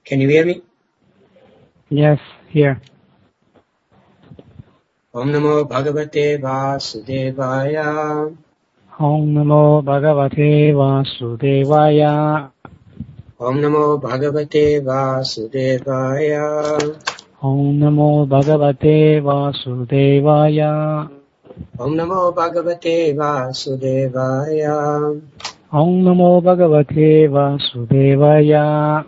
Can you hear me? Yes, here. Om Namo Bhagavate Vasudevaya. Om Namo Bhagavate Vasudevaya. Om Namo Bhagavate Vasudevaya. Om Namo Bhagavate Vasudevaya. Om Namo Bhagavate Vasudevaya. Om Namo Bhagavate Vasudevaya.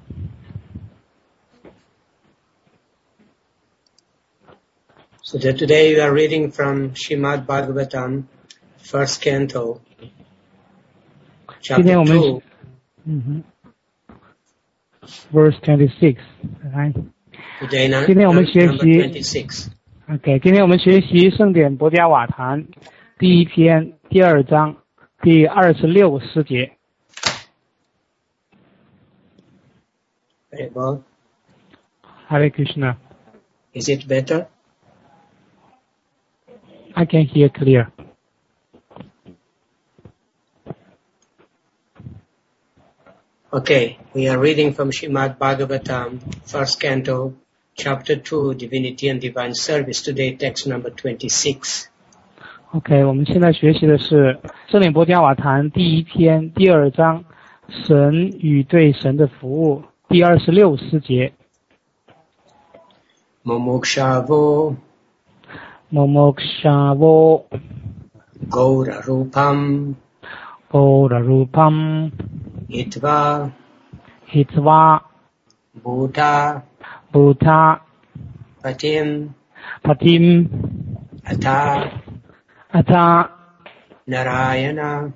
So today we are reading from Srimad Bhagavatam, first canto, chapter 2. Verse 26, right? Today, number 26. OK， 今天我们学习圣典博迦瓦坛第一篇第二章第26诗节。 Very well. Hare Krishna. Is it better? I can hear clear. Okay, we are reading from Srimad Bhagavatam, first canto, chapter 2, Divinity and Divine Service. Today, text number 26. OK， 我们现在学习的是圣典博迦瓦坛第一篇第二章神与对神的服务第26诗节。 Mumukshavo Gaura Rupam Hitva Bhuta Patim Ata Narayana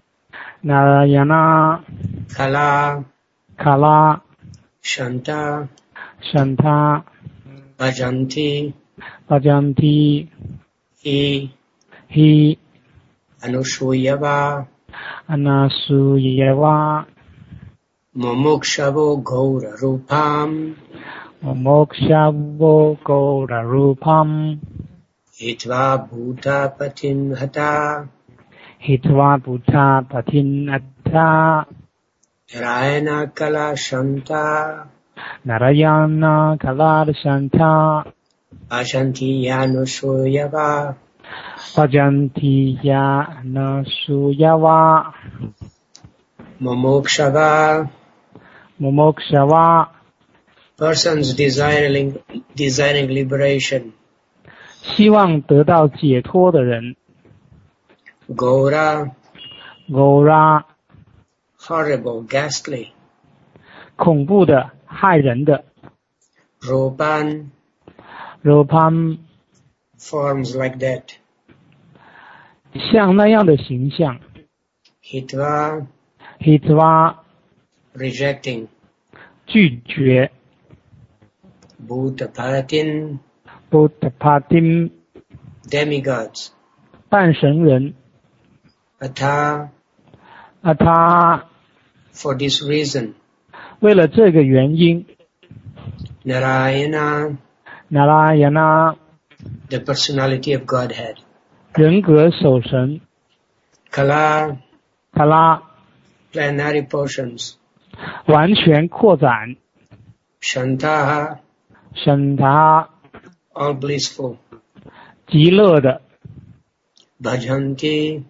Kala Shanta Bhajanti Hi Anusuyava Mumukshavo Gaura Rupam Hitva Bhuta Patin Hata Narayana Kala Shanta Bhajanti Anusuyava Mumukshava persons desiring liberation. 希望得到解脱的人。 Gaura horrible, ghastly. 恐怖的，害人的。 Rupan forms like that. 像那样的形象。 Hitva rejecting. 拒绝。 Bhutapatin demigods. 半神人。 Ata for this reason. 为了这个原因。 Narayana the personality of Godhead. 人格守神。 Kala plenary portions. 完全扩展。 Shanta all blissful. 极乐的。 Bhajanti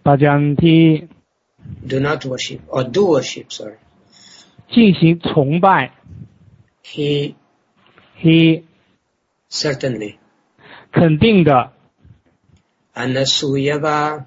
do not worship or do worship, sorry. 进行崇拜。 He certainly. 肯定的。 Anasuyava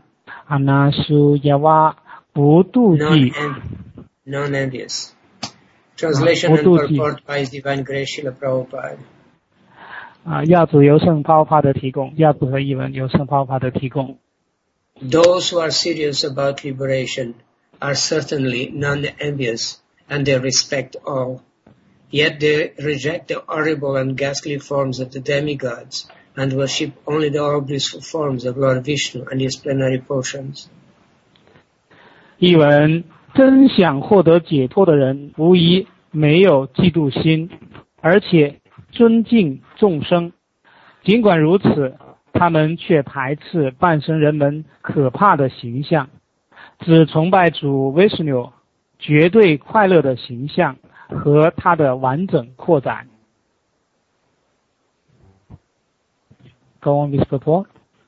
不妒忌。 Non-envious. Translation and purport by His Divine Grace Srila Prabhupada. 亚祖由圣泡帕的提供，亚祖和译文由圣泡帕的提供。 Those who are serious about liberation are certainly non-envious, and they respect all. Yet they reject the horrible and ghastly forms of the demigods and worship only the all blissful forms of Lord Vishnu and His plenary portions. 译文：真想获得解脱的人，无疑没有嫉妒心，而且尊敬众生。尽管如此，他们却排斥半神人们可怕的形象，只崇拜主 Vishnu 绝对快乐的形象， 和它的完整扩展。Go on with purport.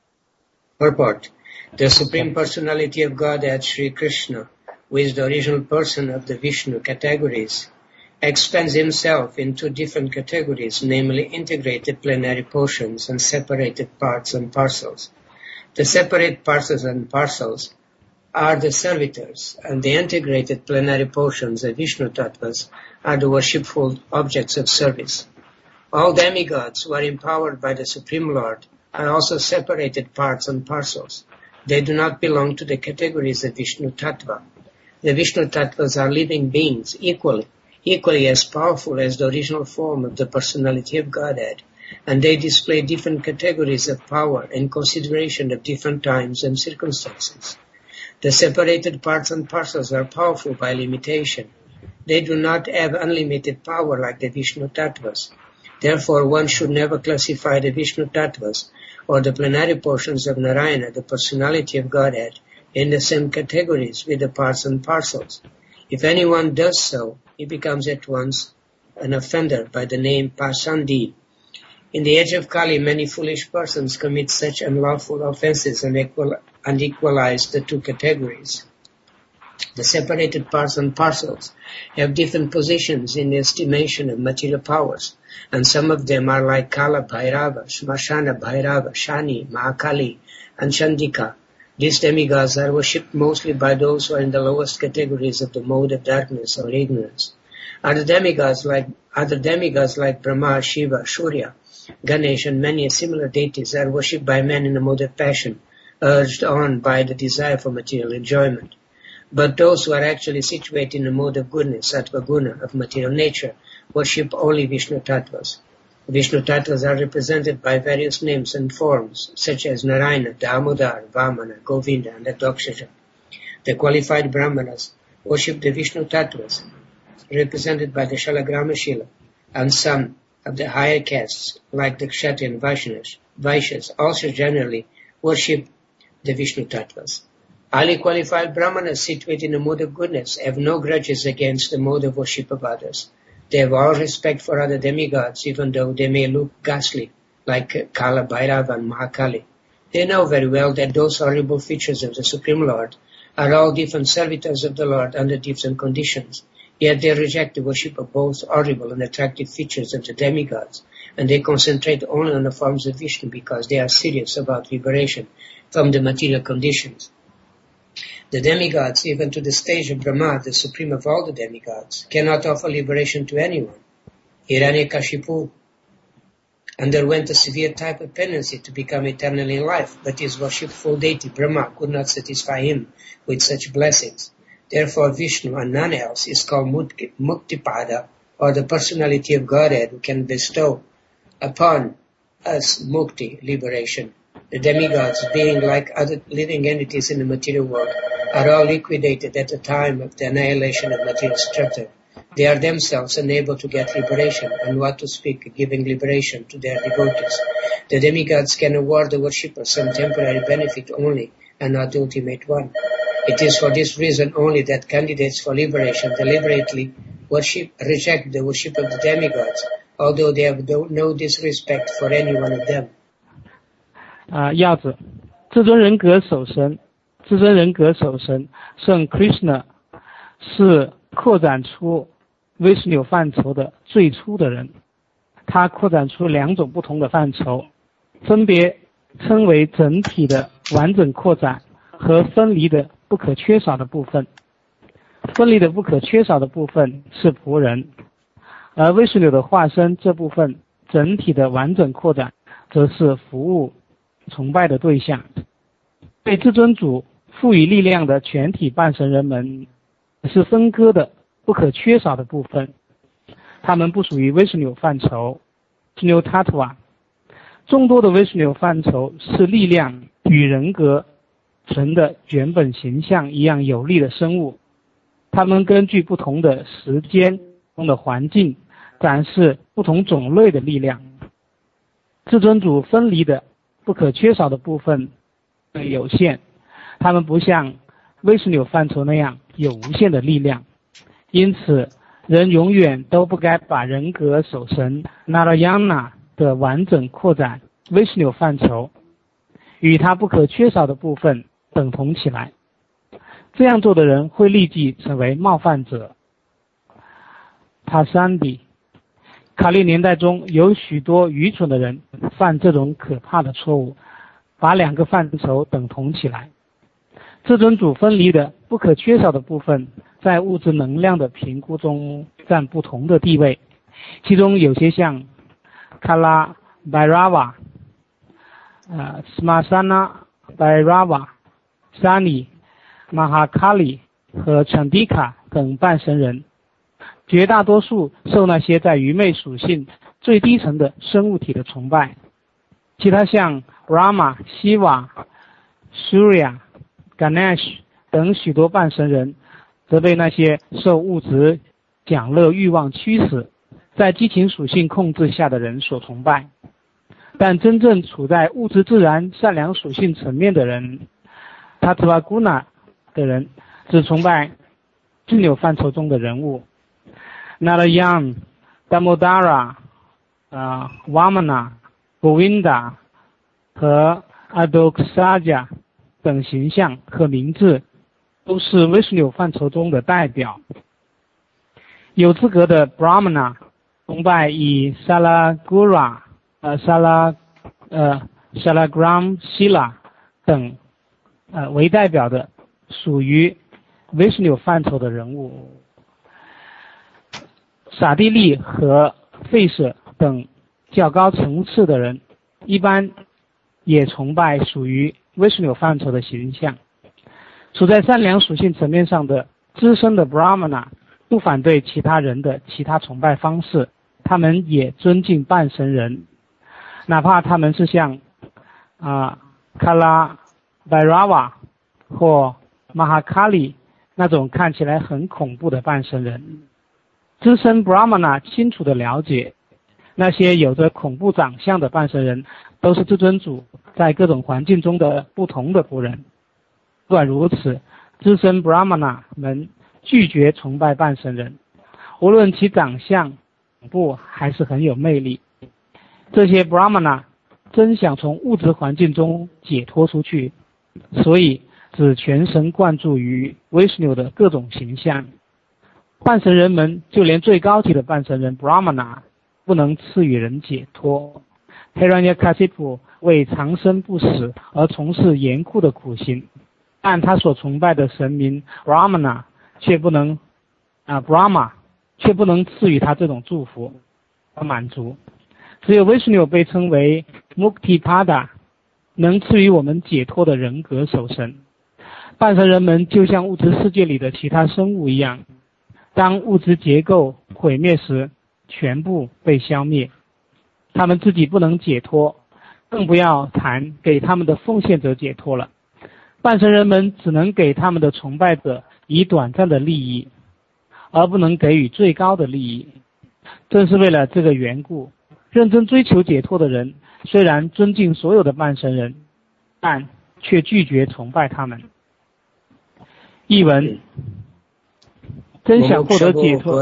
Purport. The Supreme Personality of Godhead, Sri Krishna, who is the original person of the Vishnu categories, expands himself into different categories, namely integrated plenary portions and separated parts and parcels. The separate parcels and parcels are the servitors, and the integrated plenary portions, the Vishnu Tattvas, are the worshipful objects of service. All demigods who are empowered by the Supreme Lord are also separated parts and parcels. They do not belong to the categories of Vishnu Tattva. The Vishnu Tattvas are living beings, equally as powerful as the original form of the personality of Godhead, and they display different categories of power in consideration of different times and circumstances. The separated parts and parcels are powerful by limitation. They do not have unlimited power like the Vishnu Tattvas. Therefore, one should never classify the Vishnu Tattvas or the plenary portions of Narayana, the personality of Godhead, in the same categories with the parts and parcels. If anyone does so, he becomes at once an offender by the name Pasandi. In the age of Kali, many foolish persons commit such unlawful offenses and equalize the two categories. The separated parts and parcels have different positions in the estimation of material powers, and some of them are like Kala Bhairava, Smashana Bhairava, Shani, Mahakali, and Chandika. These demigods are worshipped mostly by those who are in the lowest categories of the mode of darkness or ignorance. Other demigods like Brahma, Shiva, Surya, Ganesh, and many similar deities are worshipped by men in the mode of passion, urged on by the desire for material enjoyment. But those who are actually situated in the mode of goodness, Sattva Guna, of material nature, worship only Vishnu Tattvas. Vishnu Tattvas are represented by various names and forms, such as Narayana, Damodar, Vamana, Govinda, and Dakshaja. The qualified Brahmanas worship the Vishnu Tattvas, represented by the Shalagrama Shila, and some of the higher castes, like the Kshatriya and Vaishyas, also generally worship the Vishnu Tattvas. Highly qualified Brahmanas situated in the mode of goodness have no grudges against the mode of worship of others. They have all respect for other demigods, even though they may look ghastly, like Kala Bhairava and Mahakali. They know very well that those horrible features of the Supreme Lord are all different servitors of the Lord under different conditions. Yet they reject the worship of both horrible and attractive features of the demigods, and they concentrate only on the forms of Vishnu because they are serious about liberation from the material conditions. The demigods, even to the stage of Brahma, the supreme of all the demigods, cannot offer liberation to anyone. Hiranyakashipu underwent a severe type of penancy to become eternal in life, but his worshipful deity Brahma could not satisfy him with such blessings. Therefore Vishnu and none else is called Muktipada, or the personality of Godhead who can bestow upon us mukti, liberation. The demigods, being like other living entities in the material world, are all liquidated at the time of the annihilation of material structure. They are themselves unable to get liberation, and what to speak of giving liberation to their devotees. The demigods can award the worshipper some temporary benefit only, and not the ultimate one. It is for this reason only that candidates for liberation deliberately reject the worship of the demigods, although they have no disrespect for any one of them. 要子，至尊人格守神圣 Krishna 是扩展出 Vishnu 范畴的最初的人，他扩展出两种不同的范畴，分别称为整体的完整扩展和分离的不可缺少的部分。分离的不可缺少的部分是仆人，而 Vishnu 的化身这部分整体的完整扩展则是服务崇拜的对象。对至尊主赋予力量的全体半神人们是分割的不可缺少的部分，他们不属于 Vishnu 范畴 Vishnu Tattva。 众多的 Vishnu 范畴是力量与人格神的原本形象一样有力的生物，他们根据不同的时间中的环境展示不同种类的力量。至尊主分离的不可缺少的部分有限，他们不像 Vishnu 范畴那样有无限的力量，因此人永远都不该把人格守神 Narayana 的完整扩展 Vishnu 范畴与他不可缺少的部分等同起来，这样做的人会立即成为冒犯者。Pasandi， 卡利年代中有许多愚蠢的人犯这种可怕的错误，把两个范畴等同起来。至尊主分离的不可缺少的部分在物质能量的评估中占不同的地位，其中有些像 Kala Bhairava、Smasana Bhairava、Sani、Mahakali 和 Chandika 等半神人，绝大多数受那些在愚昧属性最低层的生物体的崇拜。其他像 Brahma、Shiva、Surya、Ganesh 等许多半神人则被那些受物质享乐欲望驱使，在激情属性控制下的人所崇拜。但真正处在物质自然善良属性层面的人 Tattvaguna 的人只崇拜自有范畴中的人物 Narayana、Damodara、Vamana、Govinda 和 Adoksaja 等形象和名字都是 Vishnu 范畴中的代表。有资格的 Brahmana 崇拜以 Salagram Shila 等为代表的属于 Vishnu 范畴的人物。傻地利和费舍等较高层次的人一般也崇拜属于 Vishnu 范畴的形象。处在善良属性层面上的资深的 Brahmana 不反对其他人的其他崇拜方式，他们也尊敬半神人，哪怕他们是像Kala Bhairava 或 Mahakali 那种看起来很恐怖的半神人。资深 Brahmana 清楚地了解，那些有着恐怖长相的半神人都是至尊主在各种环境中的不同的仆人。不管如此，资深 Brahmana 们拒绝崇拜半神人，无论其长相恐怖还是很有魅力。这些 Brahmana 真想从物质环境中解脱出去，所以只全神贯注于 Vishnu 的各种形象。半神人们就连最高级的半神人 Brahmana 不能赐予人解脱。Hiranyakasipu 为长生不死而从事严酷的苦行，但他所崇拜的神明 Brahma 却不能赐予他这种祝福和满足。只有 Vishnu 被称为 Muktipada， 能赐予我们解脱的人格守神。半神人们就像物质世界里的其他生物一样，当物质结构毁灭时全部被消灭，他们自己不能解脱，更不要谈给他们的奉献者解脱了。半神人们只能给他们的崇拜者以短暂的利益，而不能给予最高的利益。正是为了这个缘故，认真追求解脱的人虽然尊敬所有的半神人，但却拒绝崇拜他们。译文：真想获得解脱。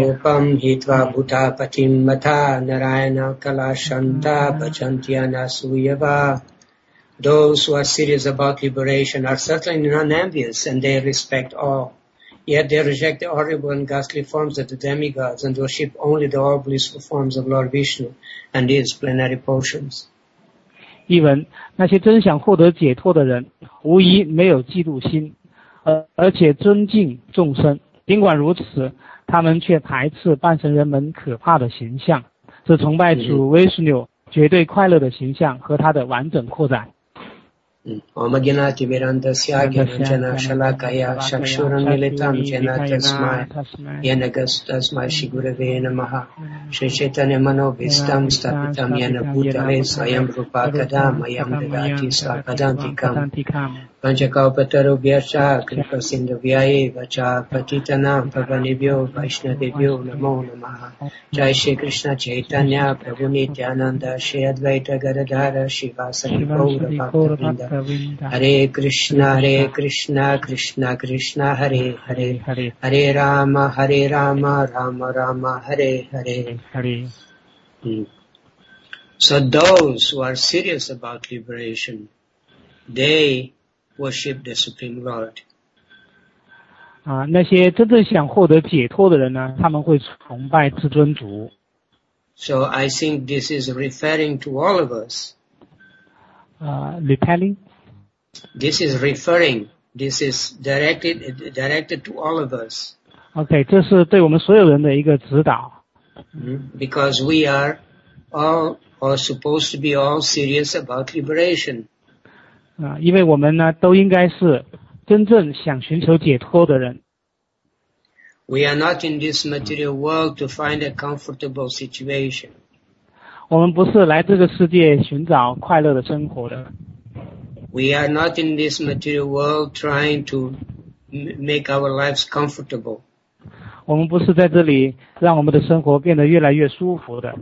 Those who are serious about liberation are certainly non-envious, and they respect all. Yet they reject the horrible and ghastly forms of the demigods and worship only the all blissful forms of Lord Vishnu and his plenary portions. 译文：那些真想获得解脱的人，无疑没有嫉妒心，而且尊敬众生。尽管如此，他们却排斥半神人们可怕的形象，只崇拜主 Vishnu 绝对快乐的形象和他的完整扩展。 Omaginati Mirandasya Gyananjana Shalakaya Shakshuran Militam Jena Tasmai Yenagas Tasmai Shigurave Namaha Shri Chaitanya Manobhistam Stapitam Yena Bhutale Swayam Rupa Kadam Ayam Dadati Swapadantikam Panchakalpatarubhyascha Kripa Sindhuvyaye Vacha Patitanam Pavanibhyo Vaishnavibhyo Namo Namaha. Jai Shri Krishna Chaitanya Prabhu Nityananda Shri Advaita Gadadhara Shivasati Gaura Bhakta Hare Krishna Krishna Krishna Hare Hare Hare Rama Rama Rama Hare Hare. So those who are serious about liberation, they worship the Supreme Lord. 那些真正想获得解脱的人呢，他们会崇拜至尊主。 So I think this is referring to all of us. Repelling? This is referring. This is directed to all of us. OK, 这是对我们所有人的一个指导。 Because we are all or supposed to be all serious about liberation. 因为我们呢都应该是真正想寻求解脱的人。 We are not in this material world to find a comfortable situation. 我们不是来这个世界寻找快乐的生活的。 We are not in this material world trying to make our lives comfortable. 我们不是在这里让我们的生活变得越来越舒服的。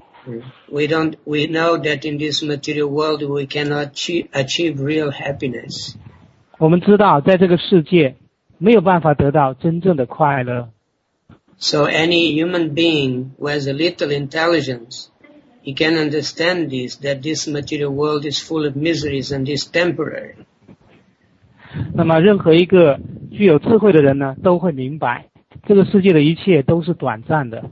We know that in this material world we cannot achieve real happiness. 我们知道在这个世界没有办法得到真正的快乐。 So any human being who has a little intelligence, he can understand this, that this material world is full of miseries and is temporary. 那么任何一个具有智慧的人呢，都会明白这个世界的一切都是短暂的。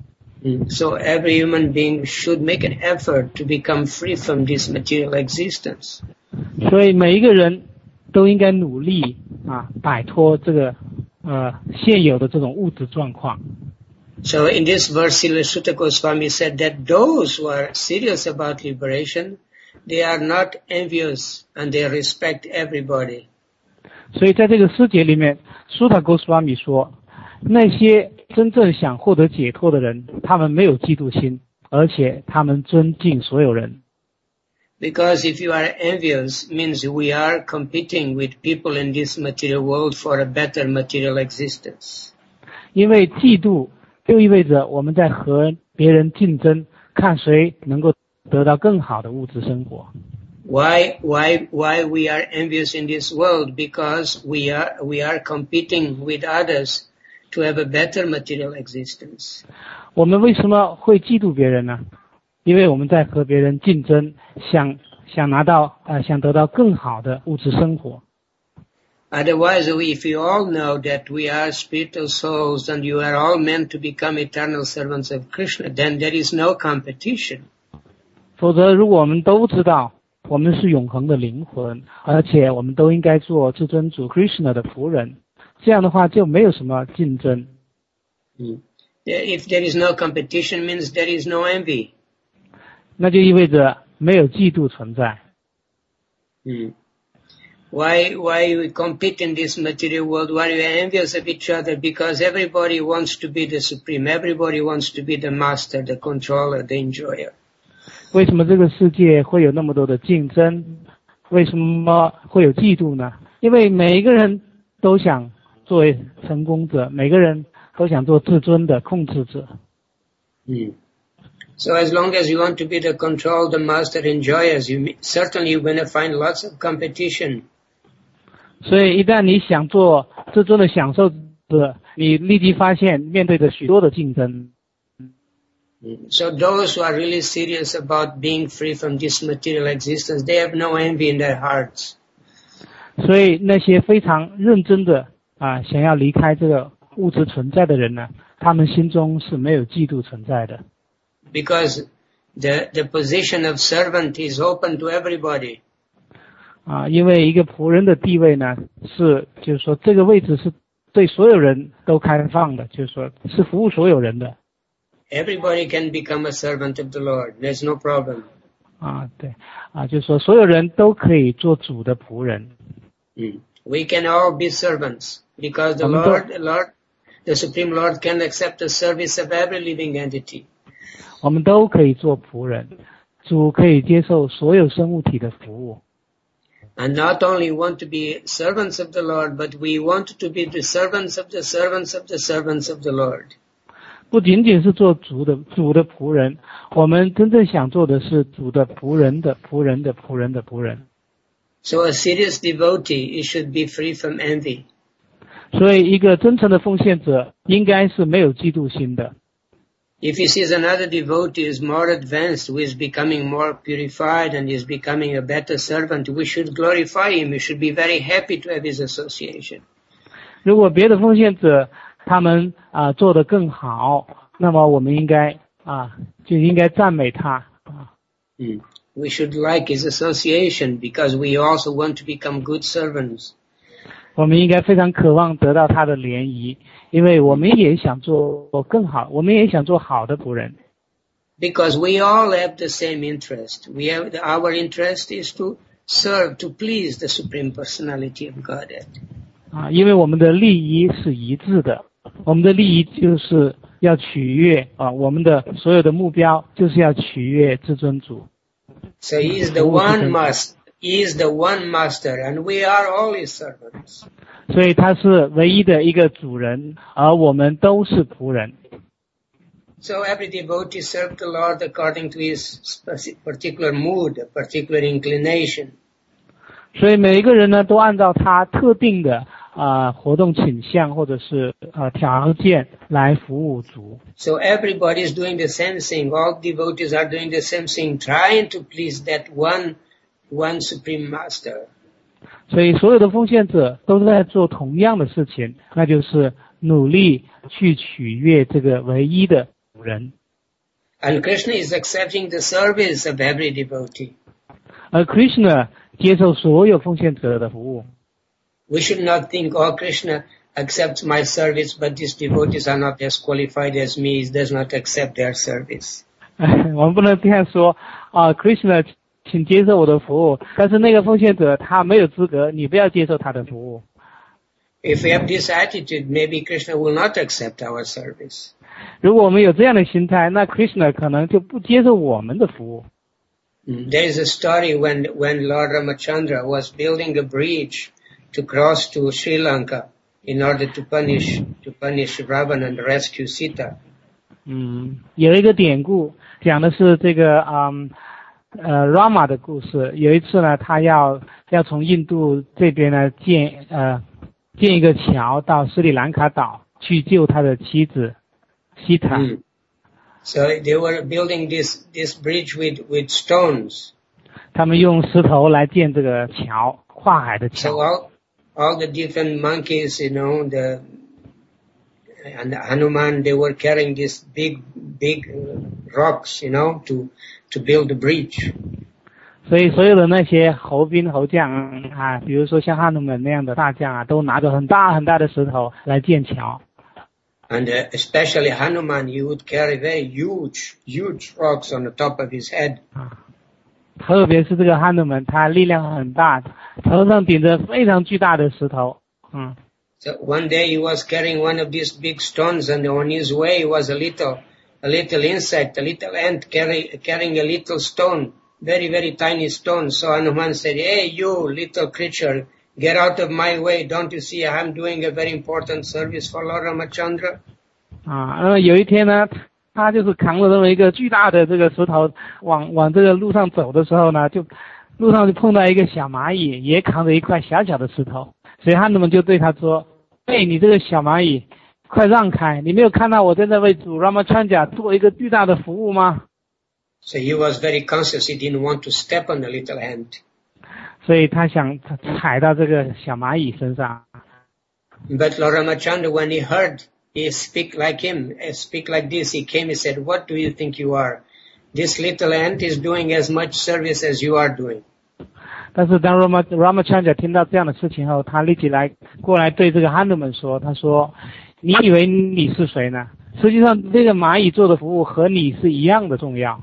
So every human being should make an effort to become free from this material existence. 所以每一个人都应该努力摆脱这个现有的这种物质状况。 So in this verse, Srila Sutta Goswami said that those who are serious about liberation, they are not envious and they respect everybody. 所以在这个诗节里面，苏塔哥斯瓦米说，那些真正想获得解脱的人，他们没有嫉妒心，而且他们尊敬所有人。 Because if you are envious, means we are competing with people in this material world for a better material existence. 因为嫉妒就意味着我们在和别人竞争，看谁能够得到更好的物质生活。 Why we are envious in this world? Because we are competing with others to have a better material existence. 我们为什么会嫉妒别人呢？因为我们在和别人竞争，想得到更好的物质生活。 Otherwise, if you all know that we are spiritual souls and you are all meant to become eternal servants of Krishna, then there is no competition. 否则，如果我们都知道我们是永恒的灵魂，而且我们都应该做至尊主 Krishna 的仆人，这样的话就没有什么竞争。 If there is no competition, means there is no envy. 那就意味着没有嫉妒存在。 Why we compete in this material world? Why we are envious of each other? Because everybody wants to be the supreme. Everybody wants to be the master, the controller, the enjoyer. 为什么这个世界会有那么多的竞争？为什么会有嫉妒呢？因为每一个人都想作为成功者，每个人都想做至尊的控制者。 So as long as you want to be the control, the master, enjoyers, certainly you're going to find lots of competition. 所以一旦你想做至尊的享受者，你立即发现面对着许多的竞争。 So those who are really serious about being free from this material existence, they have no envy in their hearts. 所以那些非常认真的想要离开这个物质存在的人呢，他们心中是没有嫉妒存在的。 Because the position of servant is open to everybody. 因为一个仆人的地位呢，就是说这个位置是对所有人都开放的，就是说是服务所有人的。 Everybody can become a servant of the Lord. There's no problem. 对，就是说所有人都可以做主的仆人。 We can all be servants because the Supreme Lord can accept the service of every living entity. 我们都可以做仆人，主可以接受所有生物体的服务。 And not only want to be servants of the Lord, but we want to be the servants of the servants of the servants of the Lord. 不仅仅是做主的仆人，我们真正想做的是主的仆人的仆人的仆人的仆人。 So a serious devotee, he should be free from envy. 所以一个真诚的奉献者应该是没有嫉妒心的。 If he sees another devotee is more advanced, who is becoming more purified and is becoming a better servant, we should glorify him. We should be very happy to have his association. 如果别的奉献者他们做得更好，那么我们应该就应该赞美他。 We should like his association because we also want to become good servants. 我们应该非常渴望得到他的联谊，因为我们也想做更好，我们也想做好的仆人。 Because we all have the same interest. Our interest is to serve, to please the Supreme Personality of Godhead. 因为我们的利益是一致的，我们的利益就是要取悦我们的所有的目标就是要取悦至尊主。 So he is the one master, and we are all his servants. 所以他是唯一的一个主人，而我们都是仆人。 So every devotee served the Lord according to his particular mood, particular inclination. 所以每一个人呢，都按照他特定的活动倾向或者是条件来服务主。 So everybody is doing the same thing. All devotees are doing the same thing, trying to please that one Supreme Master. 所以所有的奉献者都在做同样的事情，那就是努力去取悦这个唯一的主人。 And Krishna is accepting the service of every devotee. 而 Krishna 接受所有奉献者的服务。 We should not think, Krishna accepts my service, but these devotees are not as qualified as me. He does not accept their service. 我们不能这样说Krishna 请接受我的服务，但是那个奉献者他没有资格，你不要接受他的服务。 If we have this attitude, maybe Krishna will not accept our service. 如果我们有这样的心态，那 Krishna 可能就不接受我们的服务。 There is a story when Lord Ramachandra was building a bridge to cross to Sri Lanka in order to punish Ravana and rescue Sita. 有一个典故讲的是这个Rama 的故事。有一次呢，他要从印度这边呢建一个桥到斯里兰卡岛去救他的妻子西塔。 So they were building this bridge with stones. 他们用石头来建这个桥，跨海的桥。 So all the different monkeys, and Hanuman, they were carrying these big rocks, to build the bridge. 所以所有的那些猴兵猴将比如说像汉努曼那样的大将都拿着很大很大的石头来建桥。 And especially Hanuman, he would carry very huge rocks on the top of his head. 特别是这个汉努曼，他力量很大，头上顶着非常巨大的石头。 So one day he was carrying one of these big stones, and on his way was a little insect, a little ant carrying a little stone, very, very tiny stone. So Hanuman said, "Hey, you little creature, get out of my way. Don't you see I'm doing a very important service for Lord Ramachandra?" 有一天呢，他就是扛着这么一个巨大的这个石头往这个路上走的时候呢，路上就碰到一个小蚂蚁，也扛着一块小小的石头。所以汉努曼就对他说：“你这个小蚂蚁，快让开！你没有看到我正在为主 Ramachandra 做一个巨大的服务吗？” So he was very conscious. He didn't want to step on the little ant. 所以他想踩到这个小蚂蚁身上。 But Lord Ramachandra, when he heard he speak like this, he came and said, "What do you think you are? This little ant is doing as much service as you are doing." 但是当 Ramachandra 听到这样的事情后，他立即过来对这个汉努曼说：“他说，你以为你是谁呢？实际上，这个蚂蚁做的服务和你是一样的重要。”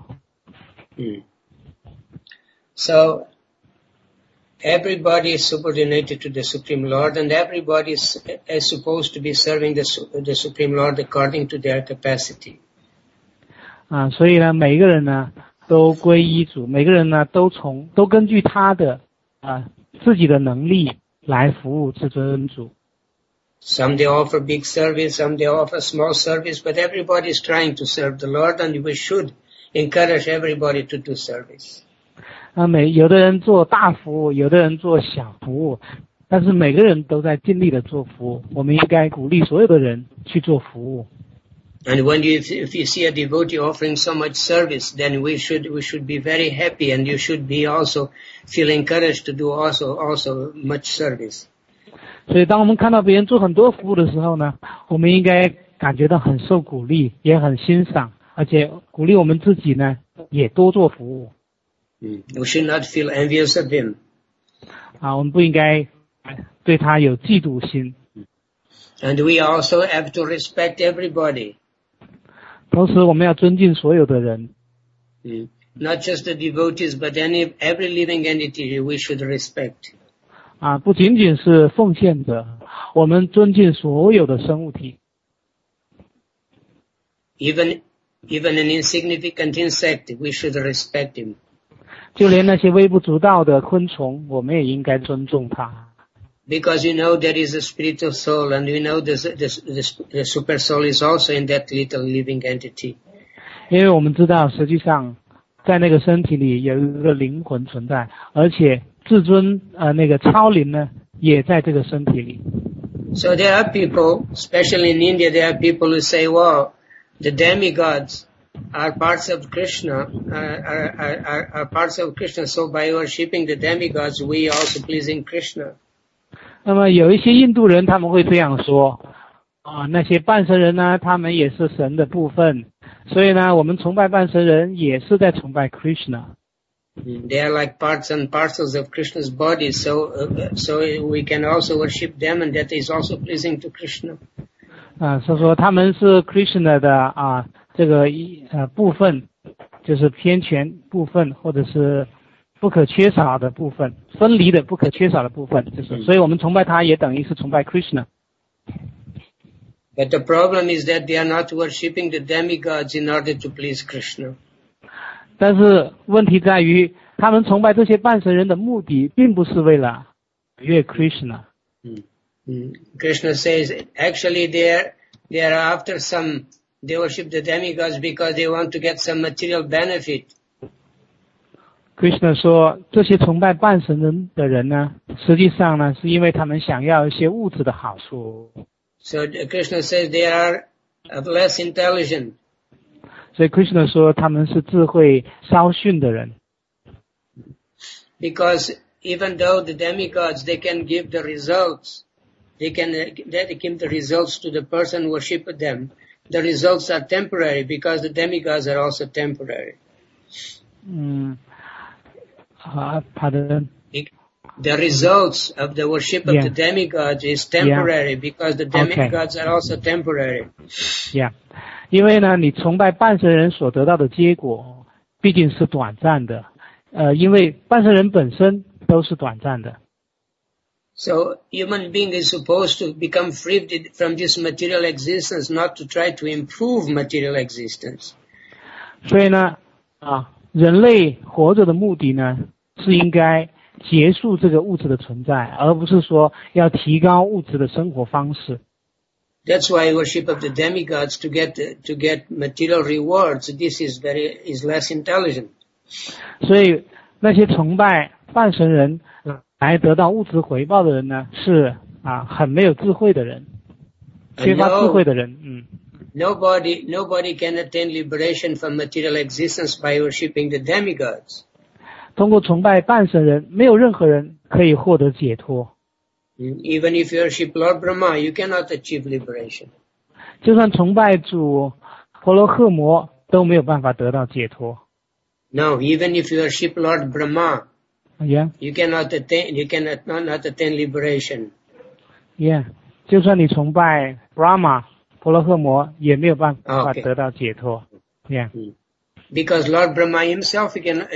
So everybody is subordinated to the Supreme Lord, and everybody is supposed to be serving the Supreme Lord according to their capacity. 所以呢，每个人呢都皈依主，每个人呢都根据他的自己的能力来服务至尊主。 Some they offer big service, some they offer small service, but everybody is trying to serve the Lord, and we should encourage everybody to do service. 有的人做大服务，有的人做小服务，但是每个人都在尽力的做服务。我们应该鼓励所有的人去做服务。 And if you see a devotee offering so much service, then we should be very happy, and you should be also feel encouraged to do also much service. 所以当我们看到别人做很多服务的时候呢，我们应该感觉到很受鼓励，也很欣赏，而且鼓励我们自己呢也多做服务。 We should not feel envious of him. 我们不应该对他有嫉妒心。 And we also have to respect everybody. 同时我们要尊敬所有的人。 Not just the devotees, but every living entity we should respect. 不仅仅是奉献者，我们尊敬所有的生物体。 Even an insignificant insect, we should respect him. 就连那些微不足道的昆虫，我们也应该尊重它。 Because you know there is a spiritual soul, and you know the super soul is also in that little living entity. 因为我们知道，实际上在那个身体里有一个灵魂存在，而且至尊那个超灵呢也在这个身体里。 So there are people, especially in India, there are people who say, "Wow, the demigods are parts of Krishna, are parts of Krishna. So by worshipping the demigods, we also pleasing Krishna." 那么有一些印度人他们会这样说，那些半神人呢，他们也是神的部分，所以呢，我们崇拜半神人也是在崇拜 Krishna。 They are like parts and parcels of Krishna's body, so we can also worship them, and that is also pleasing to Krishna. 所以说他们是 Krishna 的这个部分，就是偏全部分，或者是不可缺少的部分，分离的不可缺少的部分，所以我们崇拜他也等于是崇拜 Krishna。 But the problem is that they are not worshipping the demigods in order to please Krishna. 但是问题在于，他们崇拜这些半神人的目的，并不是为了悦 Krishna。 Krishna says, actually they are after they worship the demigods because they want to get some material benefit. Krishna 说，这些崇拜半神人的人呢，实际上呢，是因为他们想要一些物质的好处。 So Krishna says they are less intelligent. 所以 Krishna 说，他们是智慧稍逊的人。 Because even though the demigods, they can give the results, they give the results to the person who worship them. The results are temporary because the demigods are also temporary. Pardon? The results of the worship of the demigods is temporary because the demigods are also temporary. Yeah. 因为呢，你崇拜半神人所得到的结果毕竟是短暂的，因为半神人本身都是短暂的。 So human being is supposed to become free from this material existence, not to try to improve material existence. 所以呢，人类活着的目的呢，是应该结束这个物质的存在，而不是说要提高物质的生活方式。 That's why worship of the demigods to get material rewards. This is less intelligent. 所以那些崇拜半神人来得到物质回报的人呢，是很没有智慧的人，缺乏智慧的人。 Nobody can attain liberation from material existence by worshipping the demigods. 通过崇拜半神人，没有任何人可以获得解脱。 Even if you worship Lord Brahma, you cannot achieve liberation. 就算崇拜主婆罗诃摩，都没有办法得到解脱。 No, even if you worship Lord Brahma, you cannot attain liberation. Yeah, 就算你崇拜 Brahma 婆罗诃摩，也没有办法得到解脱。Yeah. Because Lord Brahma himself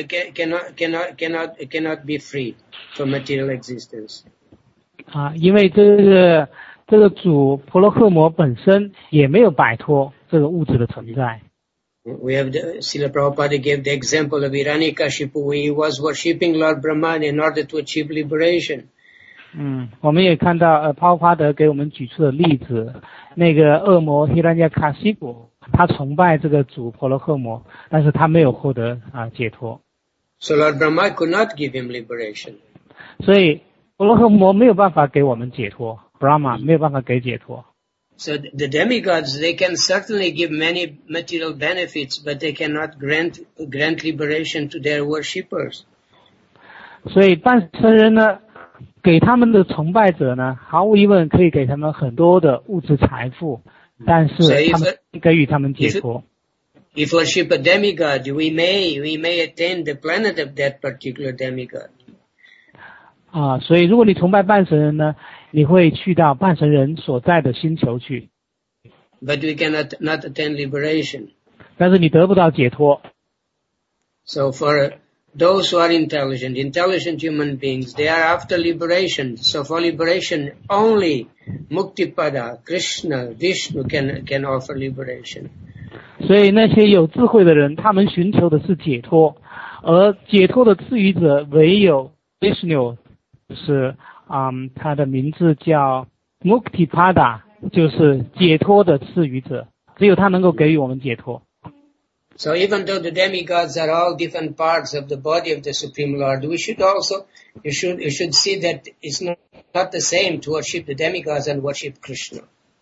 cannot be free from material existence. 因为这个主婆罗诃摩本身也没有摆脱这个物质的存在。 We have Srila Prabhupada gave the example of Hiranyakashipu, he was worshipping Lord Brahman in order to achieve liberation. 我们也看到泡帕德给我们举出的例子，那个恶魔 Hiranyakashipu， 他崇拜这个主婆罗诃摩，但是他没有获得解脱。 So Lord Brahma could not give him liberation. 所以婆罗诃摩没有办法给我们解脱 ，Brahma 没有办法给解脱。 So the demigods, they can certainly give many material benefits, but they cannot grant liberation to their worshippers. 所以半神人呢，给他们的崇拜者呢，毫无疑问可以给他们很多的物质财富，但是他们给予他们解脱。 If worship a demigod, we may attain the planet of that particular demigod. 所以如果你崇拜半神人呢，你会去到半神人所在的星球去。 But we cannot not attain liberation. 但是你得不到解脱。 So for those who are intelligent human beings, they are after liberation. So for liberation, only Muktipada, Krishna, Vishnu can offer liberation. 所以那些有智慧的人，他们寻求的是解脱，而解脱的赐予者唯有 Vishnu， 是他的名字叫 Muktipada， 就是解脱的赐予者，只有他能够给予我们解脱。 So even though the demigods are all different parts of the body of the Supreme Lord, you should see that it's not the same to worship the demigods and worship Krishna.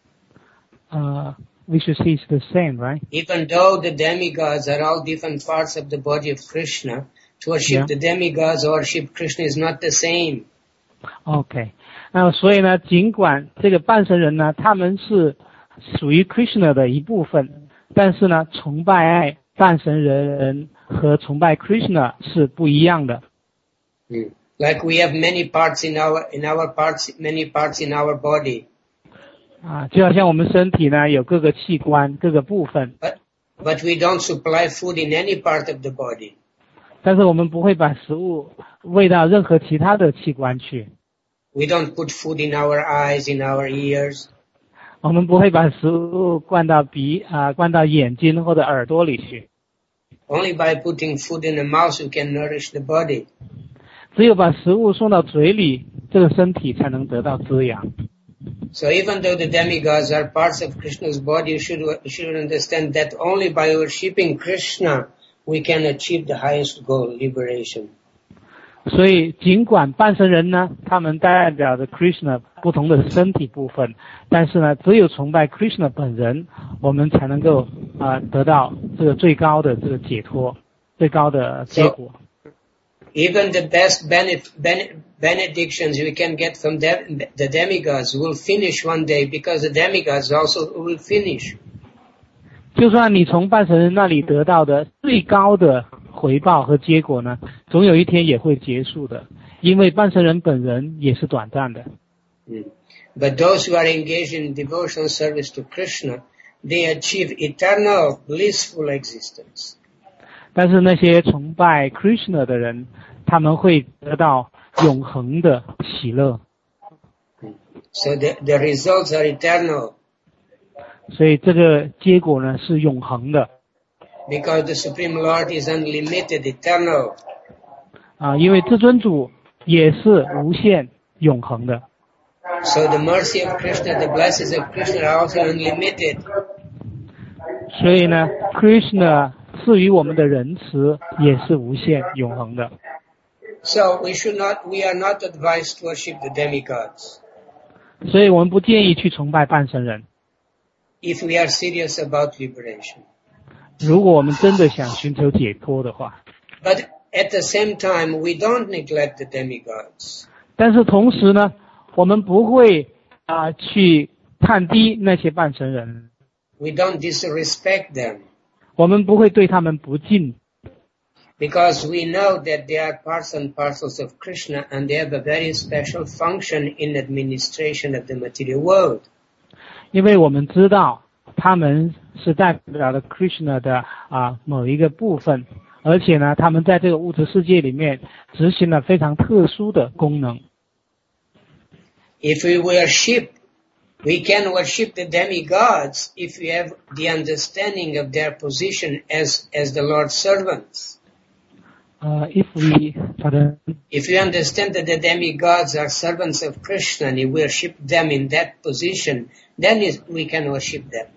We should see it's the same, right? Even though the demigods are all different parts of the body of Krishna, to worship the demigods or worship Krishna is not the same. Okay. 所以呢，尽管这个半神人呢，他们是属于 Krishna 的一部分，但是呢，崇拜半神人和崇拜 Krishna 是不一样的。 Like we have many parts many parts in our body. 就好像我们身体呢有各个器官、各个部分。 But we don't supply food in any part of the body. 但是我们不会把食物喂到任何其他的器官去。 We don't put food in our eyes, in our ears. 我们不会把食物灌到眼睛或者耳朵里去。 Only by putting food in the mouth you can nourish the body. 只有把食物送到嘴里，这个身体才能得到滋养。 So even though the demigods are parts of Krishna's body, you should understand that only by worshipping Krishna we can achieve the highest goal, liberation. 所以尽管半神人呢，他们代表着 Krishna 不同的身体部分，但是呢，只有崇拜 Krishna 本人，我们才能够得到这个最高的这个解脱，最高的结果。 Even the best benedictions we can get from the demigods will finish one day, because the demigods also will finish. 就算你从半神人那里得到的最高的回报和结果呢，总有一天也会结束的，因为半神人本人也是短暂的。 But those who are engaged in devotional service to Krishna, they achieve eternal blissful existence. 但是那些崇拜 Krishna 的人，他们会得到永恒的喜乐。 So the results are eternal. 所以这个结果呢是永恒的。 Because the Supreme Lord is unlimited, eternal. 因为至尊主也是无限永恒的。 So the mercy of Krishna, the blessings of Krishna are also unlimited. 所以呢 ，Krishna 赐予我们的仁慈也是无限永恒的。 So we are not advised to worship the demigods. 所以我们不建议去崇拜半神人。 If we are serious about liberation. 如果我们真的想寻求解脱的话。 But at the same time, we don't neglect the demigods. 但是同时呢，我们不会去看低那些半神人。 We don't disrespect them. 我们不会对他们不敬。 Because we know that they are parts and parcels of Krishna, and they have a very special function in administration of the material world. 因为我们知道他们是代表了 Krishna 的某一个部分，而且呢，他们在这个物质世界里面执行了非常特殊的功能。 If we worship We can worship the demigods if we have the understanding of their position as the Lord's servants. If you understand that the demigods are servants of Krishna and you worship them in that position, then we can worship them.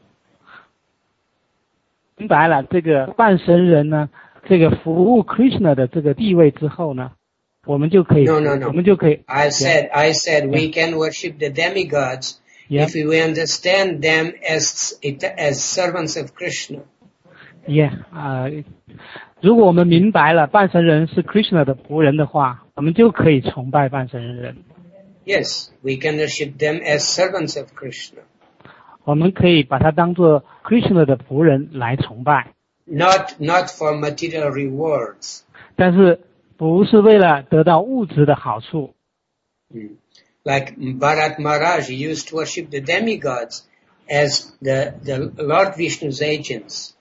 明白了这个半神人呢，这个服务 Krishna 的这个地位之后呢，我们就可以 No. 我们就可以 I said we can worship the demigods if we understand them as servants of Krishna. Yeah, 如果我们明白了半神人是 Krishna 的仆人的话，我们就可以崇拜半神人。 Yes, we can worship them as servants of Krishna. 我们可以把它当作 Krishna 的仆人来崇拜。 Not for material rewards. 但是不是为了得到物质的好处。 Like Bharat Maharaj used to worship the demigods as the Lord Vishnu's agents.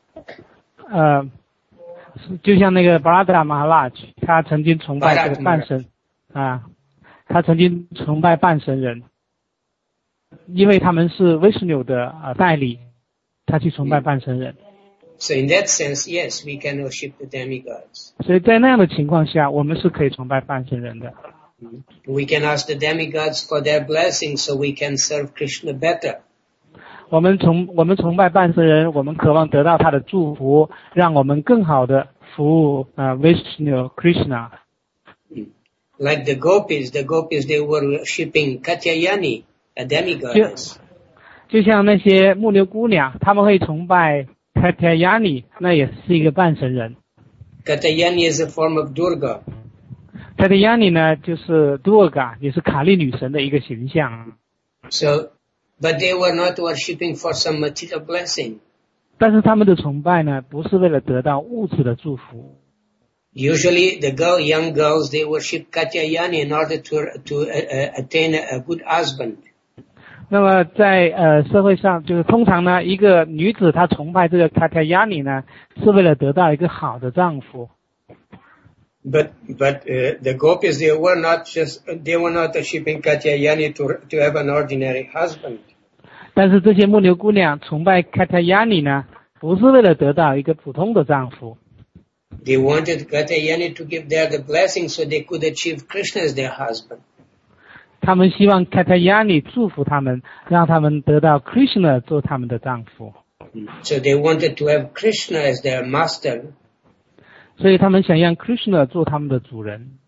就像那个 Bharata Maharaj， 他曾经崇拜这个半神他曾经崇拜半神人，因为他们是 Vishnu 的代理，他去崇拜半神人。 So in that sense, yes, we can worship the demigods. 所以在那样的情况下，我们是可以崇拜半神人的。 We can ask the demigods for their blessings so we can serve Krishna better. 我们崇拜半神人，我们渴望得到他的祝福，让我们更好的服务Vishnu Krishna。 Like the gopis they were worshipping Katyayani, a demigod. 就像那些牧牛姑娘，他们会崇拜 Katyayani， 那也是一个半神人。 Katyayani is a form of Durga. Katyayani 呢，就是 Durga， 也是卡利女神的一个形象。 But they were not worshipping for some material blessing. 但是他们的崇拜呢，不是为了得到物质的祝福。 Usually, young girls, they worship Katyayani in order to attain a good husband. 那么在社会上，就是通常呢，一个女子她崇拜这个 Katyayani 呢，是为了得到一个好的丈夫。 But the gopis they were not worshipping Katyayani to have an ordinary husband. 但是这些牧牛姑娘崇拜 Katyayani 呢，不是为了得到一个普通的丈夫。 They wanted Katyayani to give them the blessing so they could achieve Krishna as their husband. 他们希望 Katyayani 祝福他们，让他们得到 Krishna 做他们的丈夫。 So they wanted to have Krishna as their master. 所以他们想让 Krishna 做他们的主人。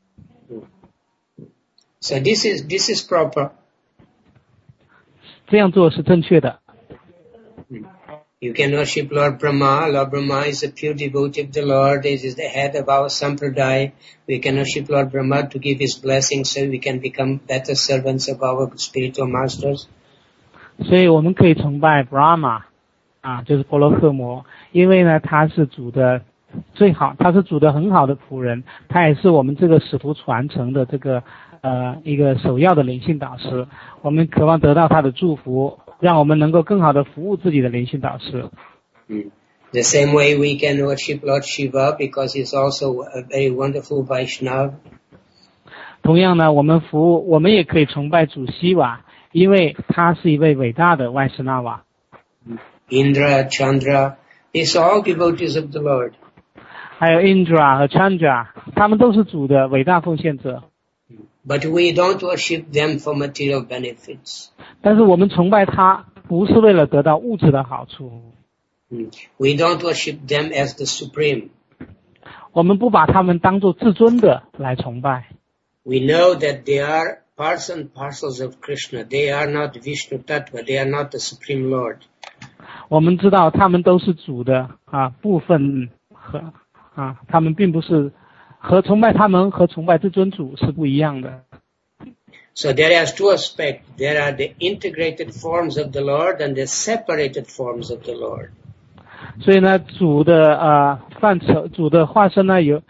So this is proper. 这样做是正确的。 You can worship Lord Brahma. Lord Brahma is a pure devotee of the Lord. He is the head of our sampradaya. We can worship Lord Brahma to give his blessing so we can become better servants of our spiritual masters. 所以我们可以崇拜 Brahma， 就是婆罗克摩，因为呢他是主的最好，他是主的很好的仆人，他也是我们这个使徒传承的这个一个首要的灵性导师。我们渴望得到他的祝福，让我们能够更好的服务自己的灵性导师。 The same way we can worship Lord Shiva because he's also a very wonderful Vaishnava. 同样呢，我们也可以崇拜主西瓦，因为他是一位伟大的外斯纳瓦。 Indra, Chandra, these are all devotees of the Lord. 还有 Indra 和 Chandra， 他们都是主的伟大奉献者。 But we don't worship them for material benefits. 但是我们崇拜他，不是为了得到物质的好处。 We don't worship them as the supreme. 我们不把他们当作至尊的来崇拜。 We know that they are parts and parcels of Krishna. They are not Vishnu Tattva. They are not the Supreme Lord. 我们知道他们都是主的部分和他们并不是和崇拜他们和崇拜至尊主是不一样的。 So there are two aspects. There are the integrated forms of the Lord and the separated forms of the Lord. 所以呢，主的范畴，主的化身呢有